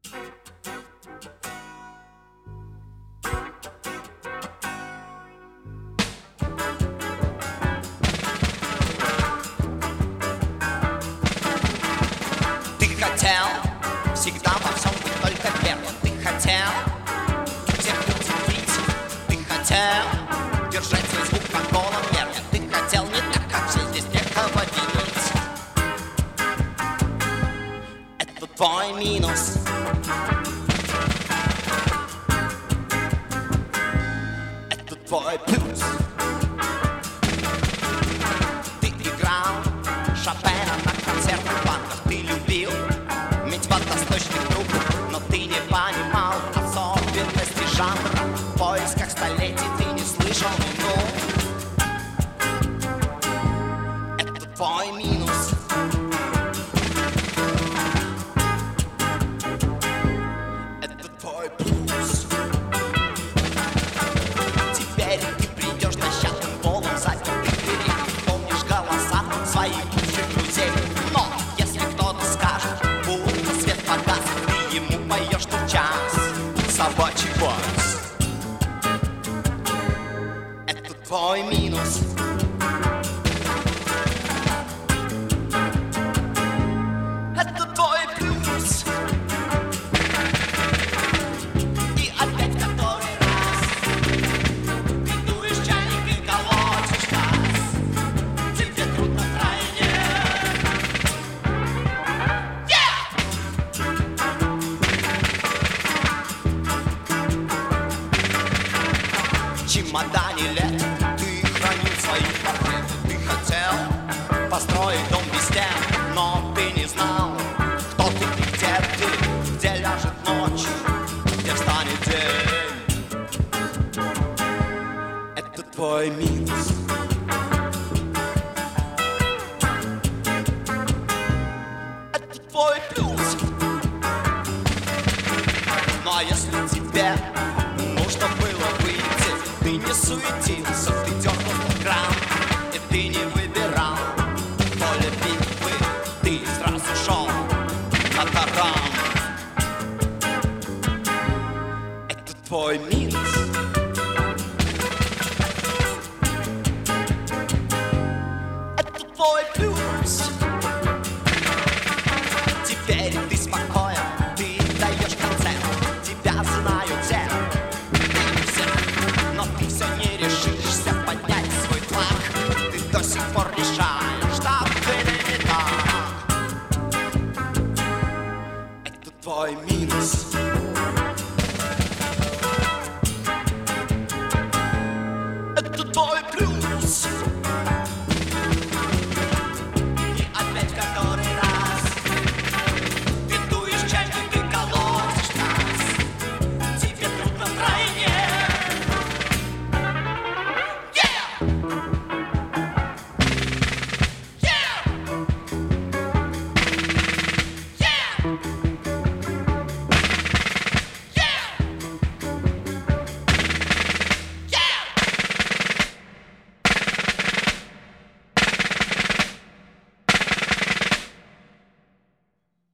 Ты хотел всегда во всем быть только первым. Ты хотел всех удивить. Ты хотел держать свой звук на голом нерве. Ты хотел не так, как все здесь некого винить. Это твой минус. Это твой плюс. Ты играл Шопена на концертных банках. Ты любил медь водосточных труб, но ты не понимал особенности жанра. В поисках столетий ты не слышал вину. Это твой минус. Это твой плюс. Теперь ты придешь дощатым полом запертых дверей. Ты помнишь голоса своих бывших друзей. Но если кто-то скажет, будто свет погас, ты ему поешь тут час собачий вальс. Это твой минус. Это твой плюс. И опять в который раз ты дуешь чайник и колотишь газ. Тебе трудно втройне. В чемодане лет ты хранил свои портреты. Ты хотел построить дом без стен, но ты не знал, кто ты и где ляжет ночь, где встанет день. Это твой минус. Это твой плюс. Ну а если тебе нужно было выйти, ты не суетился, ты дернул в кран, и ты не выбирал поле битвы, ты сразу шел на таран. Это твой минус. Это твой плюс. Теперь ты спокоен, ты даешь концерт, тебя знают все, но ты все не решишься поднять свой флаг. Ты до сих пор решаешь, что было не так. Это твой минус.